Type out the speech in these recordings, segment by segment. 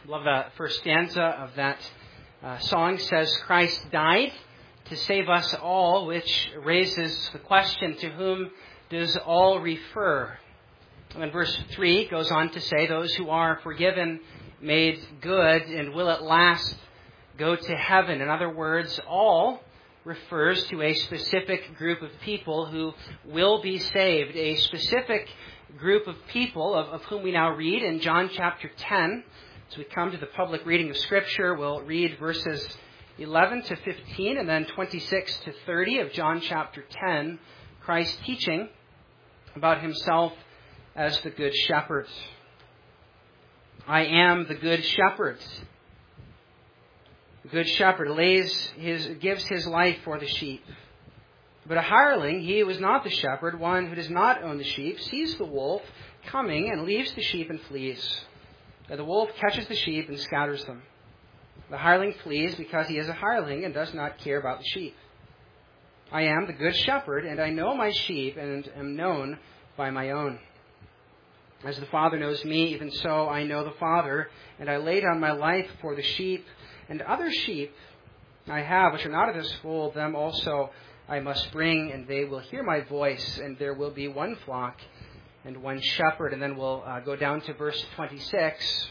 Love the first stanza of that song. Says, Christ died to save us all, which raises the question, to whom does all refer? And then verse 3 goes on to say, those who are forgiven, made good, and will at last go to heaven. In other words, all refers to a specific group of people who will be saved, a specific group of people of whom we now read in John chapter 10. As we come to the public reading of Scripture, we'll read verses 11 to 15 and then 26 to 30 of John chapter 10, Christ teaching about himself as the Good Shepherd. I am the Good Shepherd. The Good Shepherd gives his life for the sheep. But a hireling, he who is not the shepherd, one who does not own the sheep, sees the wolf coming and leaves the sheep and flees. And the wolf catches the sheep and scatters them. The hireling flees because he is a hireling and does not care about the sheep. I am the Good Shepherd, and I know my sheep and am known by my own. As the Father knows me, even so I know the Father, and I lay down my life for the sheep. And other sheep I have, which are not of this fold, them also I must bring, and they will hear my voice, and there will be one flock and one shepherd. And then we'll go down to verse 26.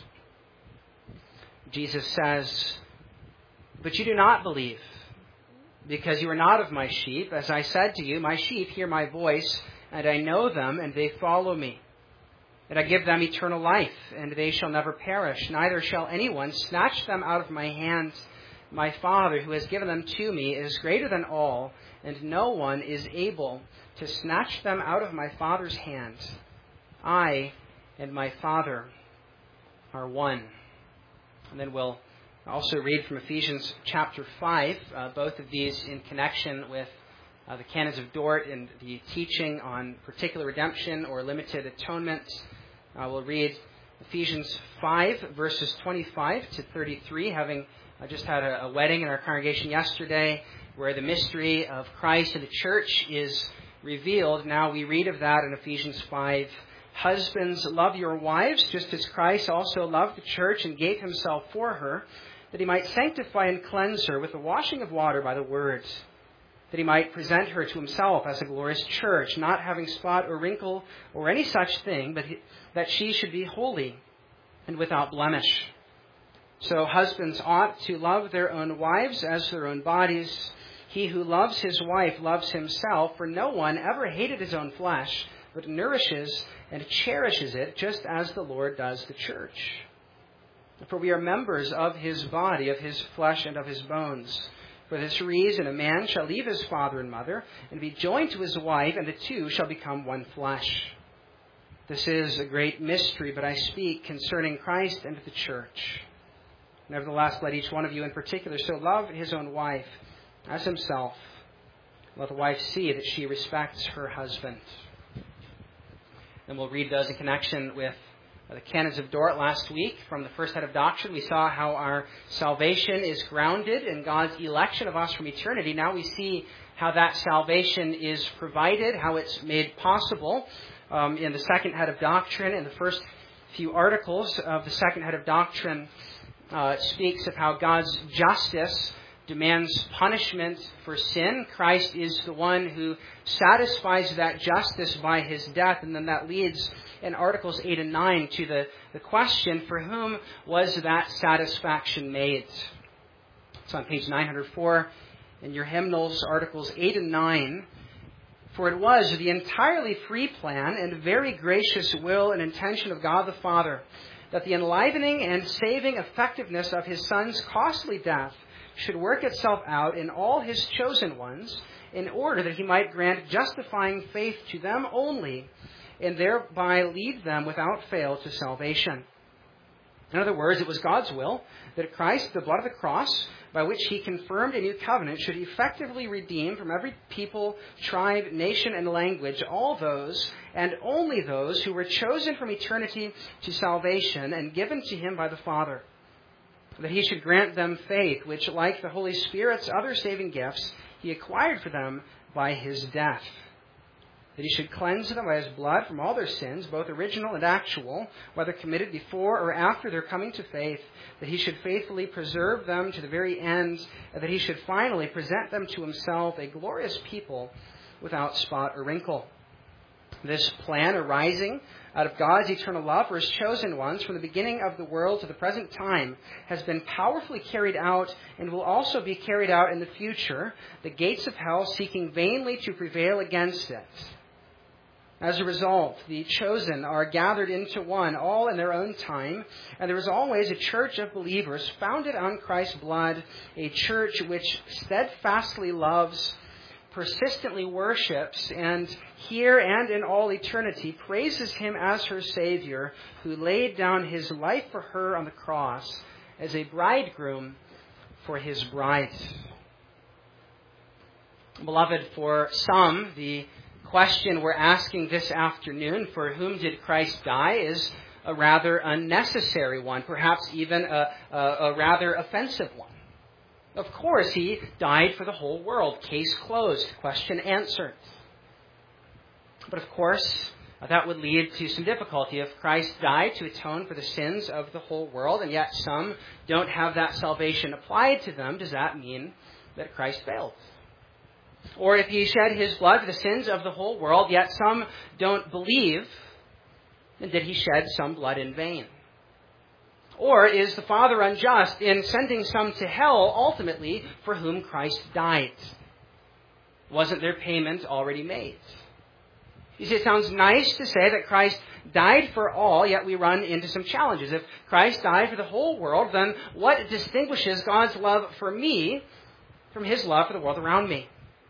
Jesus says, but you do not believe, because you are not of my sheep. As I said to you, my sheep hear my voice, and I know them, and they follow me. And I give them eternal life, and they shall never perish, neither shall anyone snatch them out of my hand. My Father, who has given them to me, is greater than all, and no one is able to snatch them out of my Father's hand. I and my Father are one. And then we'll also read from Ephesians chapter 5, both of these in connection with the canons of Dort and the teaching on particular redemption or limited atonement. We'll read Ephesians 5, verses 25 to 33, having just had a wedding in our congregation yesterday where the mystery of Christ and the church is revealed. Now we read of that in Ephesians 5. Husbands, love your wives, just as Christ also loved the church and gave himself for her, that he might sanctify and cleanse her with the washing of water by the word, that he might present her to himself as a glorious church, not having spot or wrinkle or any such thing, but that she should be holy and without blemish. So husbands ought to love their own wives as their own bodies. He who loves his wife loves himself, for no one ever hated his own flesh, but nourishes and cherishes it, just as the Lord does the church. For we are members of his body, of his flesh and of his bones. For this reason, a man shall leave his father and mother, and be joined to his wife, and the two shall become one flesh. This is a great mystery, but I speak concerning Christ and the church. Nevertheless, let each one of you in particular so love his own wife as himself. Let the wife see that she respects her husband. Then we'll read those in connection with the canons of Dort last week. From the first head of doctrine, we saw how our salvation is grounded in God's election of us from eternity. Now we see how that salvation is provided, how it's made possible in the second head of doctrine. In the first few articles of the second head of doctrine, it speaks of how God's justice demands punishment for sin. Christ is the one who satisfies that justice by his death. And then that leads in Articles 8 and 9 to the question, for whom was that satisfaction made? It's on page 904 in your hymnals, Articles 8 and 9. For it was the entirely free plan and very gracious will and intention of God the Father that the enlivening and saving effectiveness of his Son's costly death should work itself out in all his chosen ones, in order that he might grant justifying faith to them only, and thereby lead them without fail to salvation. In other words, it was God's will that Christ, the blood of the cross, by which he confirmed a new covenant, should effectively redeem from every people, tribe, nation, and language all those, and only those, who were chosen from eternity to salvation and given to him by the Father. That he should grant them faith, which, like the Holy Spirit's other saving gifts, he acquired for them by his death. that he should cleanse them by his blood from all their sins, both original and actual, whether committed before or after their coming to faith, that he should faithfully preserve them to the very end, and that he should finally present them to himself a glorious people without spot or wrinkle. This plan arising out of God's eternal love for his chosen ones from the beginning of the world to the present time has been powerfully carried out and will also be carried out in the future, the gates of hell seeking vainly to prevail against it. As a result, the chosen are gathered into one, all in their own time, and there is always a church of believers founded on Christ's blood, a church which steadfastly loves, persistently worships, and here and in all eternity praises him as her Savior, who laid down his life for her on the cross as a bridegroom for his bride. Beloved, for some, the question we're asking this afternoon, for whom did Christ die, is a rather unnecessary one, perhaps even a rather offensive one. Of course, he died for the whole world. Case closed. Question answered. But of course, that would lead to some difficulty. If Christ died to atone for the sins of the whole world, and yet some don't have that salvation applied to them, does that mean that Christ failed? Or if he shed his blood for the sins of the whole world, yet some don't believe, then did he shed some blood in vain? Or is the Father unjust in sending some to hell ultimately for whom Christ died? Wasn't their payment already made? You see, it sounds nice to say that Christ died for all, yet we run into some challenges. If Christ died for the whole world, then what distinguishes God's love for me from his love for the world around me?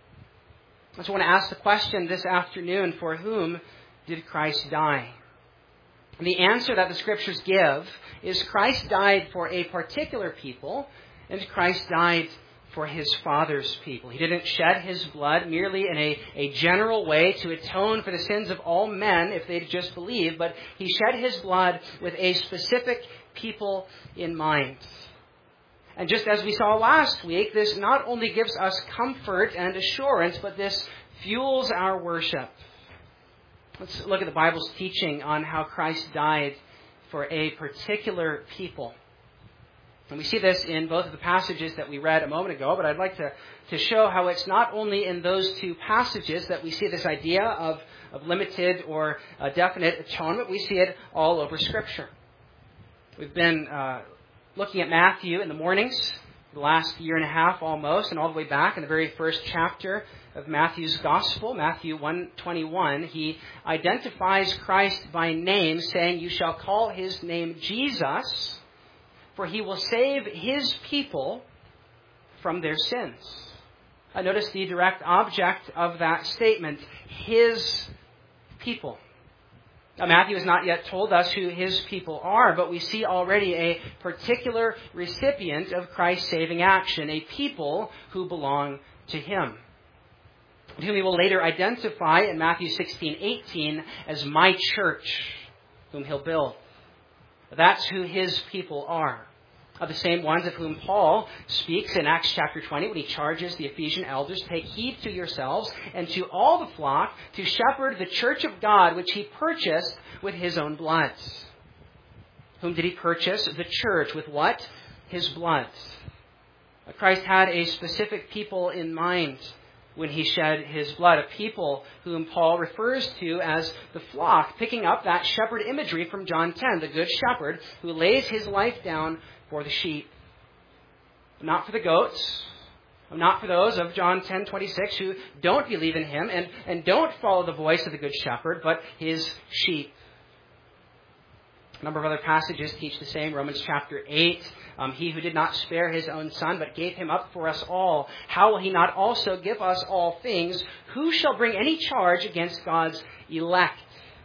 So I want to ask the question this afternoon, for whom did Christ die? And the answer that the Scriptures give is Christ died for a particular people, and Christ died for his Father's people. He didn't shed his blood merely in a general way to atone for the sins of all men if they'd just believe, but he shed his blood with a specific people in mind. And just as we saw last week, this not only gives us comfort and assurance, but this fuels our worship. Let's look at the Bible's teaching on how Christ died for a particular people. And we see this in both of the passages that we read a moment ago, but I'd like to show how it's not only in those two passages that we see this idea of limited or definite atonement. We see it all over Scripture. We've been looking at Matthew in the mornings, the last year and a half almost, and all the way back in the very first chapter of Matthew's Gospel, Matthew 1:21, he identifies Christ by name, saying, "You shall call his name Jesus, for he will save his people from their sins." Notice the direct object of that statement, his people. Now, Matthew has not yet told us who his people are, but we see already a particular recipient of Christ's saving action, a people who belong to him, whom he will later identify in Matthew 16:18 as my church, whom he'll build. That's who his people are. The same ones of whom Paul speaks in Acts chapter 20 when he charges the Ephesian elders, "Take heed to yourselves and to all the flock to shepherd the church of God, which he purchased with his own blood." Whom did he purchase? The church. With what? His blood. Christ had a specific people in mind when he shed his blood, a people whom Paul refers to as the flock, picking up that shepherd imagery from John 10, the good shepherd who lays his life down for the sheep. Not for the goats, not for those of John 10:26 who don't believe in him and don't follow the voice of the good shepherd, but his sheep. A number of other passages teach the same. Romans chapter 8, he who did not spare his own son, but gave him up for us all, how will he not also give us all things? Who shall bring any charge against God's elect?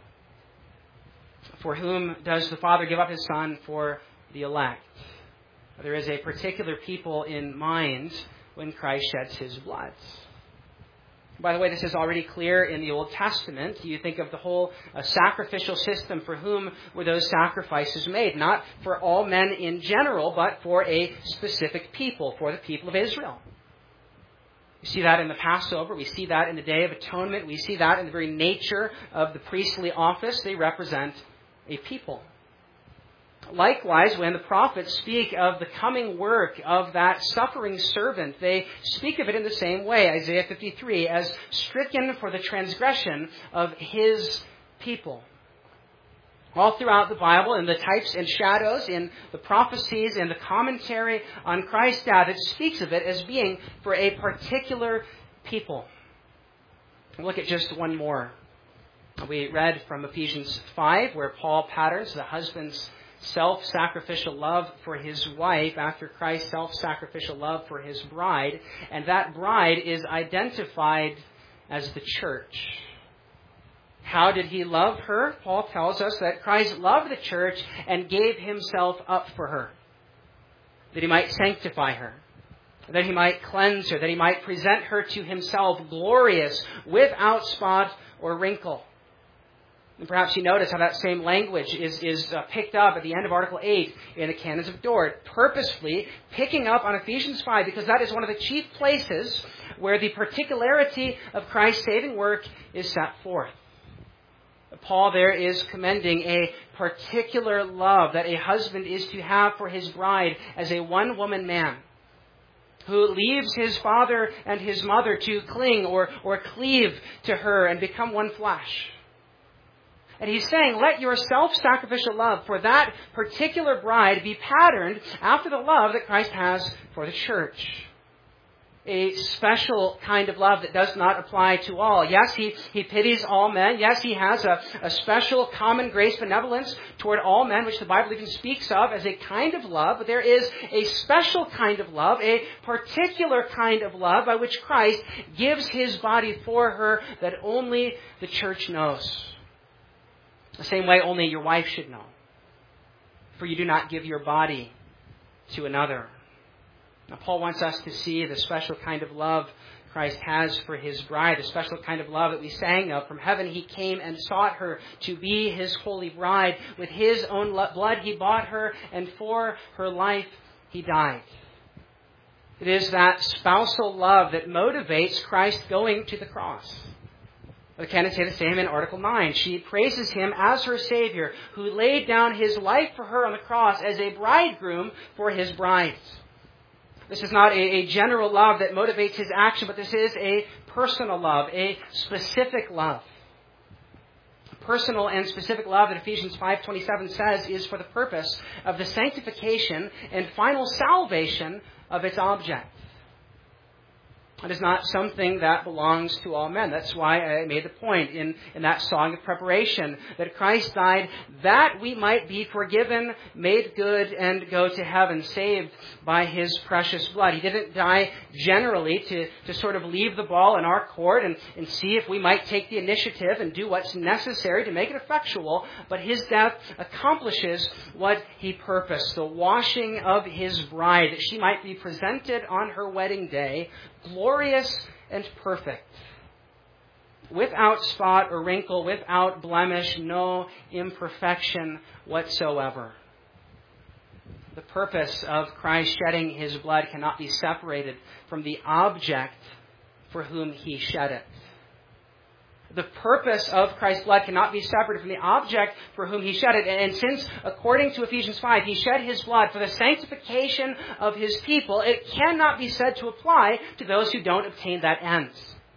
For whom does the Father give up his Son? For the elect. There is a particular people in mind when Christ sheds his blood. By the way, this is already clear in the Old Testament. You think of the whole sacrificial system. For whom were those sacrifices made? Not for all men in general, but for a specific people, for the people of Israel. We see that in the Passover. We see that in the Day of Atonement. We see that in the very nature of the priestly office. They represent a people. Likewise, when the prophets speak of the coming work of that suffering servant, they speak of it in the same way, Isaiah 53, as stricken for the transgression of his people. All throughout the Bible, in the types and shadows, in the prophecies, in the commentary on Christ's death, it speaks of it as being for a particular people. We'll look at just one more. We read from Ephesians 5, where Paul patterns the husband's self-sacrificial love for his wife after Christ's self-sacrificial love for his bride. And that bride is identified as the church. How did he love her? Paul tells us that Christ loved the church and gave himself up for her, that he might sanctify her, that he might cleanse her, that he might present her to himself glorious, without spot or wrinkle. And perhaps you notice how that same language is picked up at the end of Article 8 in the Canons of Dort, purposefully picking up on Ephesians 5, because that is one of the chief places where the particularity of Christ's saving work is set forth. Paul there is commending a particular love that a husband is to have for his bride as a one-woman man who leaves his father and his mother to cling or cleave to her and become one flesh. And he's saying, let your self-sacrificial love for that particular bride be patterned after the love that Christ has for the church. A special kind of love that does not apply to all. Yes, he pities all men. Yes, he has a special common grace benevolence toward all men, which the Bible even speaks of as a kind of love. But there is a special kind of love, a particular kind of love by which Christ gives his body for her that only the church knows. The same way only your wife should know. For you do not give your body to another. Now, Paul wants us to see the special kind of love Christ has for his bride, the special kind of love that we sang of. From heaven he came and sought her to be his holy bride. With his own blood he bought her, and for her life he died. It is that spousal love that motivates Christ going to the cross. The canons say the same in Article 9. She praises him as her Savior, who laid down his life for her on the cross as a bridegroom for his bride. This is not a general love that motivates his action, but this is a personal love, a specific love. Personal and specific love that Ephesians 5:27 says is for the purpose of the sanctification and final salvation of its object. It is not something that belongs to all men. That's why I made the point in that song of preparation that Christ died that we might be forgiven, made good, and go to heaven, saved by his precious blood. He didn't die generally to sort of leave the ball in our court and see if we might take the initiative and do what's necessary to make it effectual. But his death accomplishes what he purposed, the washing of his bride, that she might be presented on her wedding day glorious and perfect, without spot or wrinkle, without blemish, no imperfection whatsoever. The purpose of Christ shedding his blood cannot be separated from the object for whom he shed it. The purpose of Christ's blood cannot be separated from the object for whom he shed it. And since, according to Ephesians 5, he shed his blood for the sanctification of his people, it cannot be said to apply to those who don't obtain that end.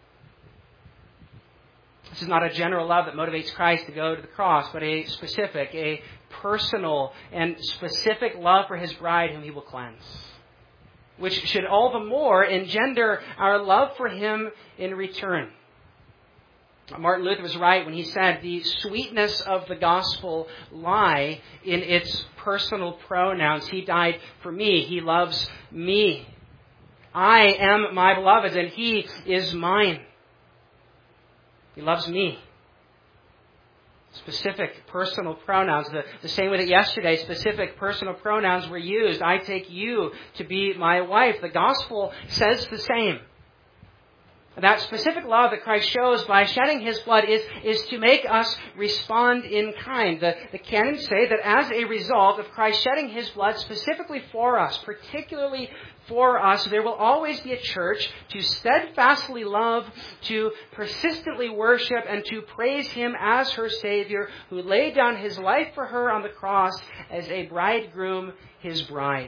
This is not a general love that motivates Christ to go to the cross, but a specific, a personal and specific love for his bride whom he will cleanse, which should all the more engender our love for him in return. Martin Luther was right when he said the sweetness of the gospel lie in its personal pronouns. He died for me. He loves me. I am my beloved's and he is mine. He loves me. Specific personal pronouns. The same way that yesterday specific personal pronouns were used. I take you to be my wife. The gospel says the same. That specific love that Christ shows by shedding His blood is to make us respond in kind. The canons say that as a result of Christ shedding His blood specifically for us, particularly for us, there will always be a church to steadfastly love, to persistently worship, and to praise Him as her Savior, who laid down His life for her on the cross as a bridegroom, His bride.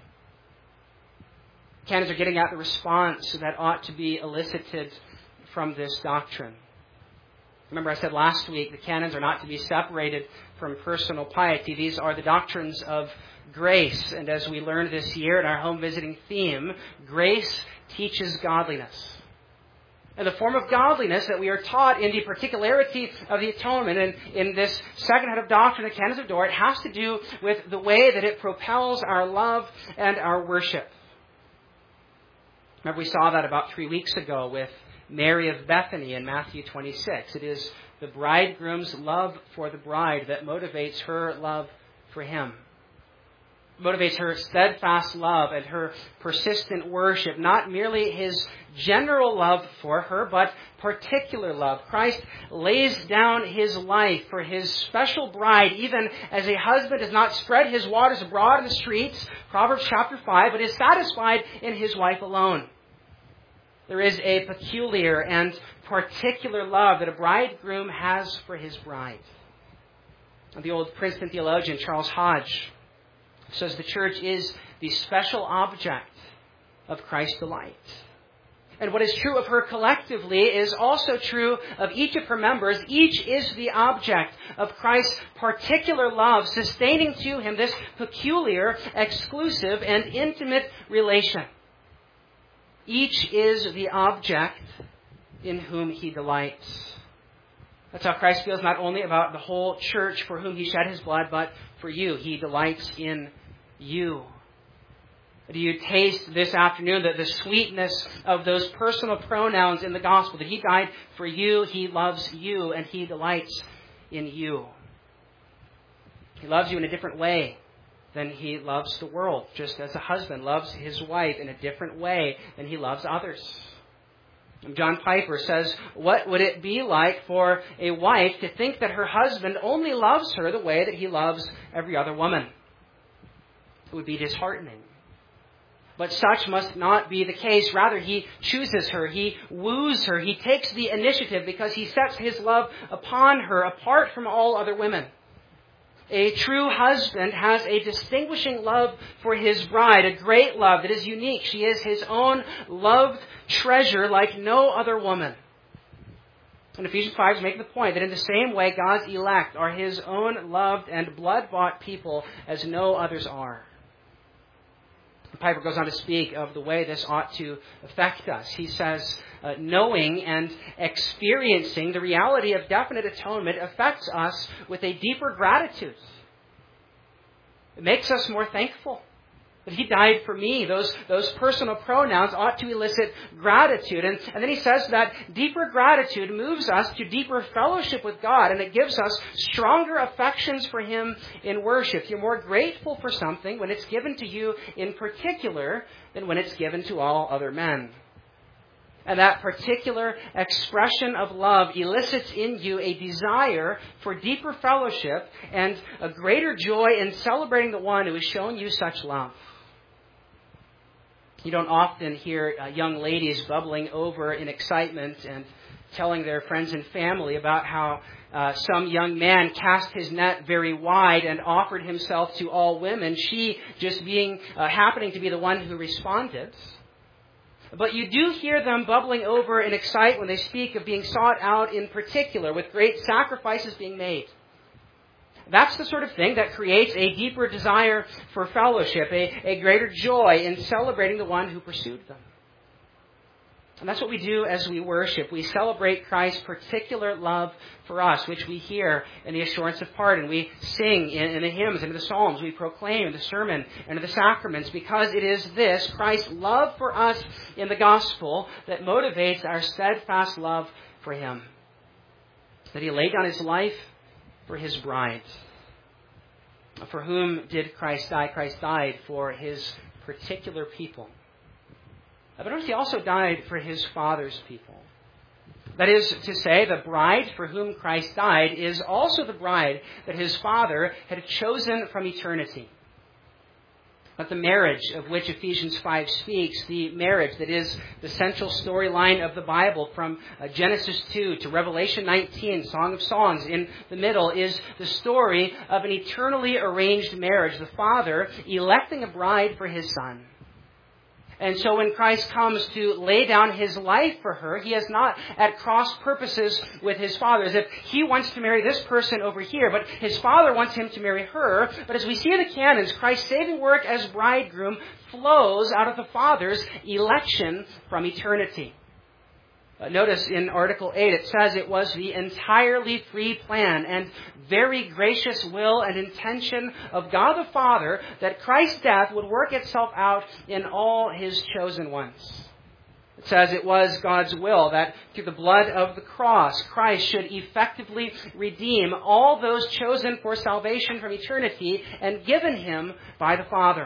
Canons are getting at the response that ought to be elicited from this doctrine. Remember, I said last week, the canons are not to be separated from personal piety. These are the doctrines of grace. And as we learned this year in our home visiting theme, grace teaches godliness. And the form of godliness that we are taught in the particularity of the atonement, and in this second head of doctrine, the canons of Dort, it has to do with the way that it propels our love and our worship. Remember, we saw that about 3 weeks ago with Mary of Bethany in Matthew 26. It is the bridegroom's love for the bride that motivates her love for him. Motivates her steadfast love and her persistent worship, not merely his general love for her, but particular love. Christ lays down his life for his special bride, even as a husband does not spread his waters abroad in the streets, Proverbs chapter 5, but is satisfied in his wife alone. There is a peculiar and particular love that a bridegroom has for his bride. The old Princeton theologian Charles Hodge says the church is the special object of Christ's delight. And what is true of her collectively is also true of each of her members. Each is the object of Christ's particular love, sustaining to him this peculiar, exclusive, and intimate relation. Each is the object in whom he delights. That's how Christ feels not only about the whole church for whom he shed his blood, but for you. He delights in you. Do you taste this afternoon the sweetness of those personal pronouns in the gospel? That he died for you, he loves you, and he delights in you. He loves you in a different way than he loves the world, just as a husband loves his wife in a different way than he loves others. John Piper says, what would it be like for a wife to think that her husband only loves her the way that he loves every other woman? It would be disheartening. But such must not be the case. Rather, he chooses her. He woos her. He takes the initiative because he sets his love upon her apart from all other women. A true husband has a distinguishing love for his bride, a great love that is unique. She is his own loved treasure like no other woman. And Ephesians 5 is making the point that in the same way God's elect are his own loved and blood-bought people as no others are. Piper goes on to speak of the way this ought to affect us. He says, knowing and experiencing the reality of definite atonement affects us with a deeper gratitude. It makes us more thankful that he died for me. Those personal pronouns ought to elicit gratitude. And then he says that deeper gratitude moves us to deeper fellowship with God, and it gives us stronger affections for him in worship. You're more grateful for something when it's given to you in particular than when it's given to all other men. And that particular expression of love elicits in you a desire for deeper fellowship and a greater joy in celebrating the one who has shown you such love. You don't often hear young ladies bubbling over in excitement and telling their friends and family about how some young man cast his net very wide and offered himself to all women, she just happening to be the one who responded. But you do hear them bubbling over in excitement when they speak of being sought out in particular, with great sacrifices being made. That's the sort of thing that creates a deeper desire for fellowship, a greater joy in celebrating the one who pursued them. And that's what we do as we worship. We celebrate Christ's particular love for us, which we hear in the assurance of pardon. We sing in the hymns and in the psalms. We proclaim in the sermon and in the sacraments, because it is this, Christ's love for us in the gospel, that motivates our steadfast love for him. That he laid down his life for his bride. For whom did Christ die? Christ died for his particular people. But notice he also died for his Father's people. That is to say, the bride for whom Christ died is also the bride that his Father had chosen from eternity. But the marriage of which Ephesians 5 speaks, the marriage that is the central storyline of the Bible from Genesis 2 to Revelation 19, Song of Songs in the middle, is the story of an eternally arranged marriage, the Father electing a bride for his Son. And so when Christ comes to lay down his life for her, he is not at cross purposes with his Father, as if he wants to marry this person over here, but his Father wants him to marry her. But as we see in the canons, Christ's saving work as bridegroom flows out of the Father's election from eternity. Notice in Article 8, it says it was the entirely free plan and very gracious will and intention of God the Father that Christ's death would work itself out in all his chosen ones. It says it was God's will that through the blood of the cross, Christ should effectively redeem all those chosen for salvation from eternity and given him by the Father.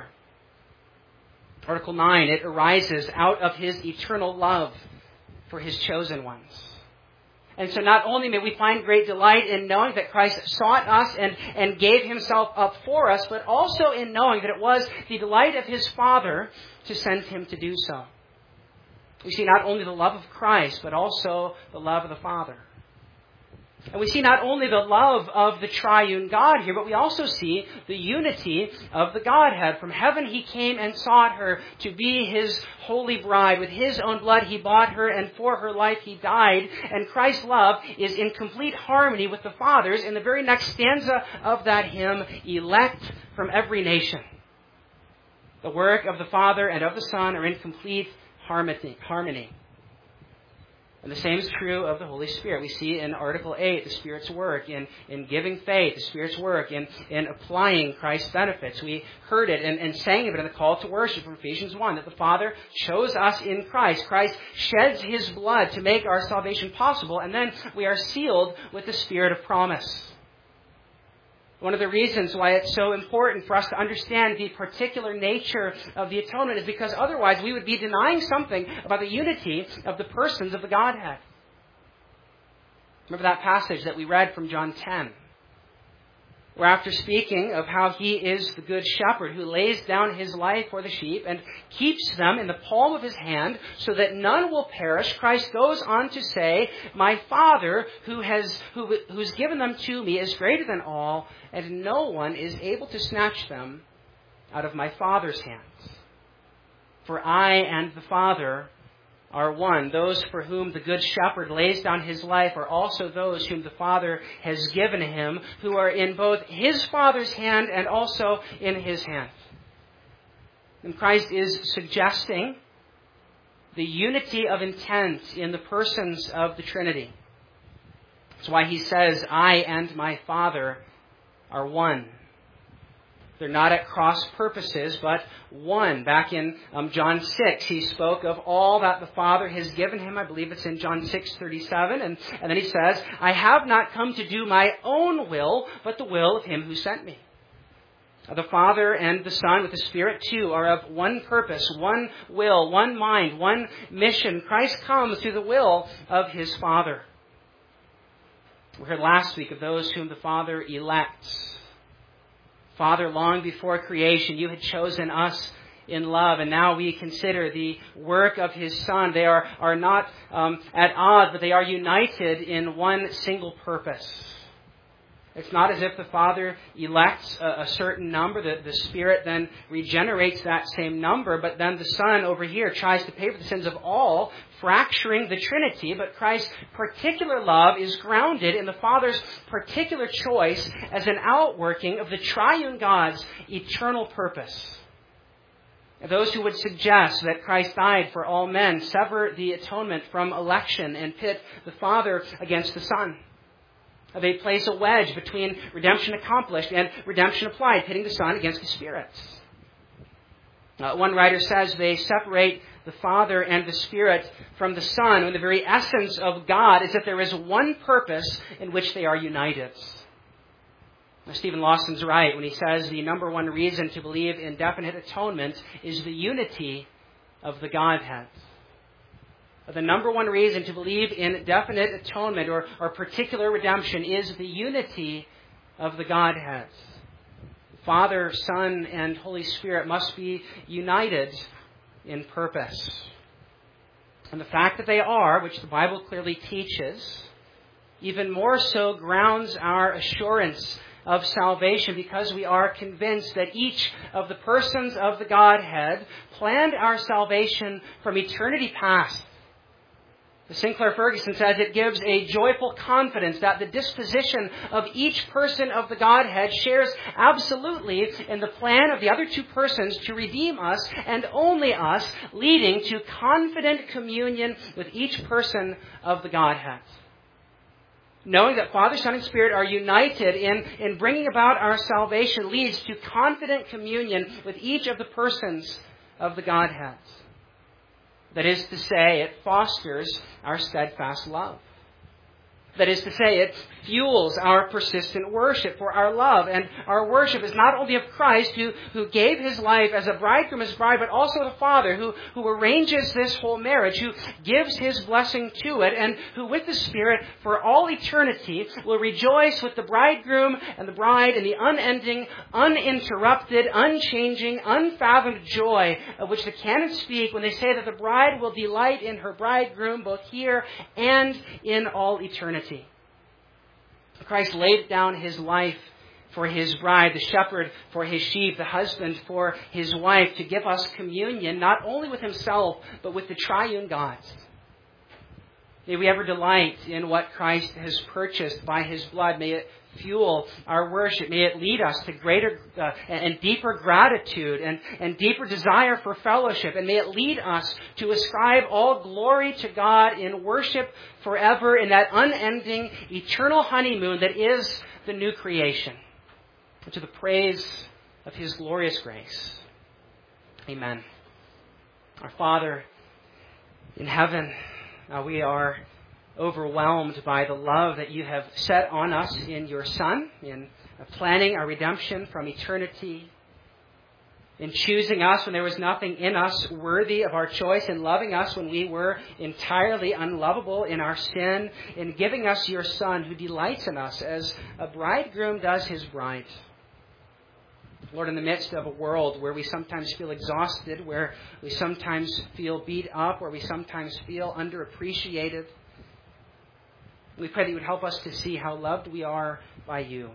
Article 9, it arises out of his eternal love for his chosen ones. And so not only may we find great delight in knowing that Christ sought us and gave himself up for us, but also in knowing that it was the delight of his Father to send him to do so. We see not only the love of Christ, but also the love of the Father. And we see not only the love of the triune God here, but we also see the unity of the Godhead. From heaven he came and sought her to be his holy bride. With his own blood he bought her, and for her life he died. And Christ's love is in complete harmony with the Father's. In the very next stanza of that hymn, elect from every nation. The work of the Father and of the Son are in complete harmony. And the same is true of the Holy Spirit. We see in Article 8 the Spirit's work in giving faith, the Spirit's work in applying Christ's benefits. We heard it and sang of it in the call to worship from Ephesians 1, that the Father chose us in Christ. Christ sheds his blood to make our salvation possible, and then we are sealed with the Spirit of promise. One of the reasons why it's so important for us to understand the particular nature of the atonement is because otherwise we would be denying something about the unity of the persons of the Godhead. Remember that passage that we read from John 10, where after speaking of how he is the good shepherd who lays down his life for the sheep and keeps them in the palm of his hand so that none will perish, Christ goes on to say, my Father who's given them to me is greater than all, and no one is able to snatch them out of my Father's hands. For I and the Father are one. Those for whom the Good Shepherd lays down his life are also those whom the Father has given him, who are in both his Father's hand and also in his hand. And Christ is suggesting the unity of intent in the persons of the Trinity. That's why he says, I and my Father are one. They're not at cross purposes, but one. Back in John 6, he spoke of all that the Father has given him. I believe it's in John 6:37. And then he says, I have not come to do my own will, but the will of him who sent me. The Father and the Son with the Spirit too are of one purpose, one will, one mind, one mission. Christ comes through the will of his Father. We heard last week of those whom the Father elects. Father, long before creation, you had chosen us in love, and now we consider the work of his Son. They are not at odds, but they are united in one single purpose. It's not as if the Father elects a certain number, the Spirit then regenerates that same number, but then the Son over here tries to pay for the sins of all, fracturing the Trinity. But Christ's particular love is grounded in the Father's particular choice as an outworking of the triune God's eternal purpose. Those who would suggest that Christ died for all men sever the atonement from election and pit the Father against the Son. They place a wedge between redemption accomplished and redemption applied, pitting the Son against the Spirit. One writer says they separate the Father and the Spirit from the Son when the very essence of God is that there is one purpose in which they are united. Stephen Lawson's right when he says the number one reason to believe in definite atonement is the unity of the Godhead. The number one reason to believe in definite atonement or particular redemption is the unity of the Godhead. Father, Son, and Holy Spirit must be united in purpose. And the fact that they are, which the Bible clearly teaches, even more so grounds our assurance of salvation because we are convinced that each of the persons of the Godhead planned our salvation from eternity past. Sinclair Ferguson says it gives a joyful confidence that the disposition of each person of the Godhead shares absolutely in the plan of the other two persons to redeem us and only us, leading to confident communion with each person of the Godhead. Knowing that Father, Son, and Spirit are united in bringing about our salvation leads to confident communion with each of the persons of the Godhead. That is to say, it fosters our steadfast love. That is to say, it fuels our persistent worship. For our love and our worship is not only of Christ, who gave his life as a bridegroom, as bride, but also the Father, who arranges this whole marriage, who gives his blessing to it, and who with the Spirit for all eternity will rejoice with the bridegroom and the bride in the unending, uninterrupted, unchanging, unfathomed joy of which the canons speak when they say that the bride will delight in her bridegroom both here and in all eternity. Christ laid down his life for his bride, the shepherd for his sheep, the husband for his wife, to give us communion not only with himself, but with the triune God. May we ever delight in what Christ has purchased by his blood. May it fuel our worship. May it lead us to greater and deeper gratitude and deeper desire for fellowship. And may it lead us to ascribe all glory to God in worship forever in that unending, eternal honeymoon that is the new creation. And to the praise of his glorious grace. Amen. Our Father in heaven, we are overwhelmed by the love that you have set on us in your Son, in planning our redemption from eternity, in choosing us when there was nothing in us worthy of our choice, in loving us when we were entirely unlovable in our sin, in giving us your Son who delights in us as a bridegroom does his bride. Lord, in the midst of a world where we sometimes feel exhausted, where we sometimes feel beat up, where we sometimes feel underappreciated, we pray that you would help us to see how loved we are by you,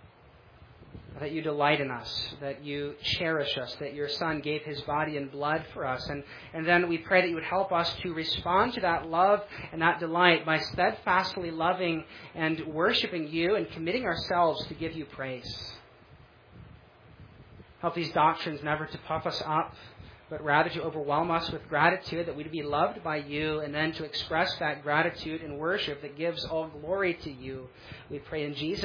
that you delight in us, that you cherish us, that your Son gave his body and blood for us. And then we pray that you would help us to respond to that love and that delight by steadfastly loving and worshiping you and committing ourselves to give you praise. Help these doctrines never to puff us up, but rather to overwhelm us with gratitude, that we'd be loved by you, and then to express that gratitude in worship that gives all glory to you. We pray in Jesus'